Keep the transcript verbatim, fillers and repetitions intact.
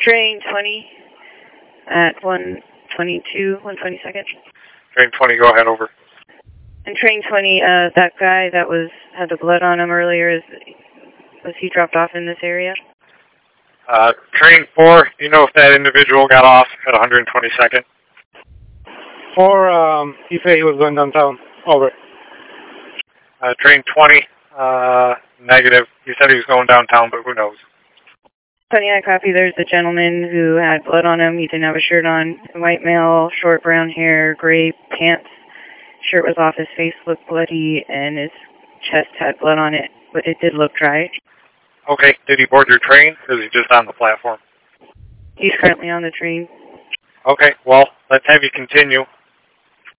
Train twenty at one twenty-two, one twenty-second. Train twenty, go ahead, over. And train twenty, uh, that guy that was had the blood on him earlier, is was he dropped off in this area? Uh, train four, do you know if that individual got off at one twenty-second? Four, um, he said he was going downtown. Over. Uh, train twenty, uh, negative. He said he was going downtown, but who knows? twenty, I copy. There's a gentleman who had blood on him. He didn't have a shirt on. White male, short brown hair, gray pants. Shirt was off. His face looked bloody, and his chest had blood on it, but it did look dry. Okay. Did he board your train, or is he just on the platform? He's currently on the train. Okay. Well, let's have you continue.